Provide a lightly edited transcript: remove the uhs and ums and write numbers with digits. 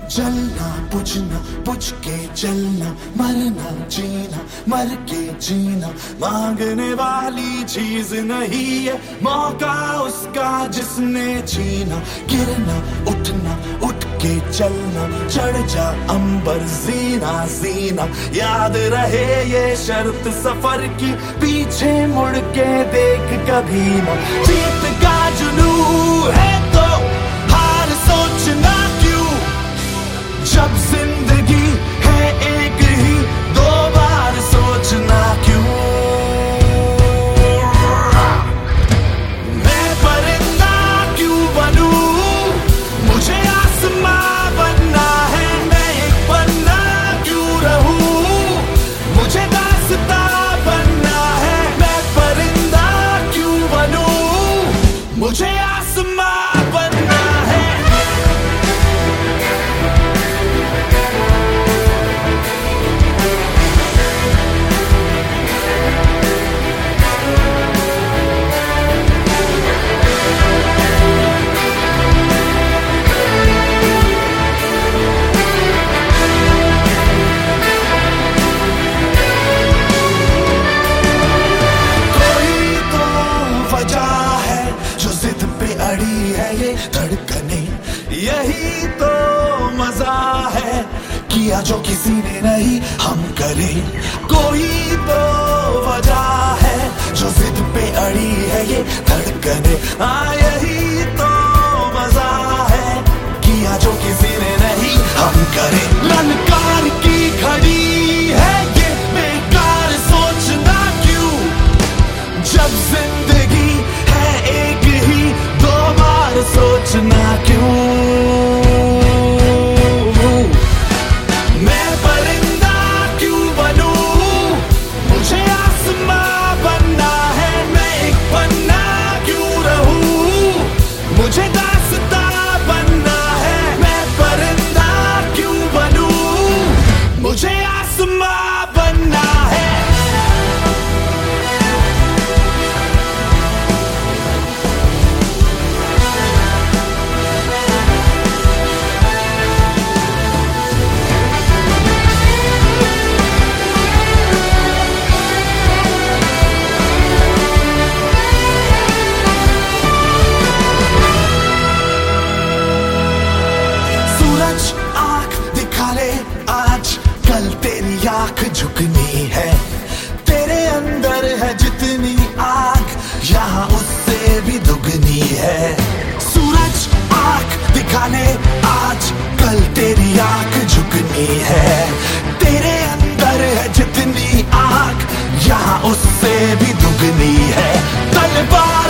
जलना बुझना बुझ के जलना, मरना जीना मर के जीना, मांगने वाली चीज नहीं है मौका उसका जिसने छीना। गिरना उठना उठ के चलना, चढ़ जा अंबर जीना जीना, याद रहे ये शर्त सफर की, पीछे मुड़ के देख कभी ना। जीत का जुनून है तो हार सोचना क्यों, जब जिंदगी है एक ही दो बार सोचना क्यों। मैं परिंदा क्यों बनूं, मुझे आसमां बनना है, मैं एक पन्ना क्यों रहूं, मुझे दास्तां बनना है। मैं परिंदा क्यों बनूं, मुझे आसमां बनना है। धड़कने यही तो मजा है, किया जो किसी ने नहीं हम करें। कोई तो वजह है जो जिद पे अड़ी है ये धड़कने, यही तो मजा है, किया जो किसी ने नहीं हम करें। ललकार की घड़ी है ये बेकार सोचना क्यों, जब जिंदगी है एक ही दो बार सोचना क्यों। मैं परिंदा क्यों बनूं, मुझे आसमां बनना है, मैं एक पन्ना क्यों रहूं, मुझे दास्तां बनना है। मैं परिंदा क्यों बनूं, मुझे आसमां बनना है। आज कल तेरी आंख झुकनी है, तेरे अंदर है जितनी आग यहाँ उससे भी दुगनी है। सूरज आंख दिखा ले आज कल तेरी आंख झुकनी है, तेरे अंदर है जितनी आग यहाँ उससे भी दुगनी है। तलवार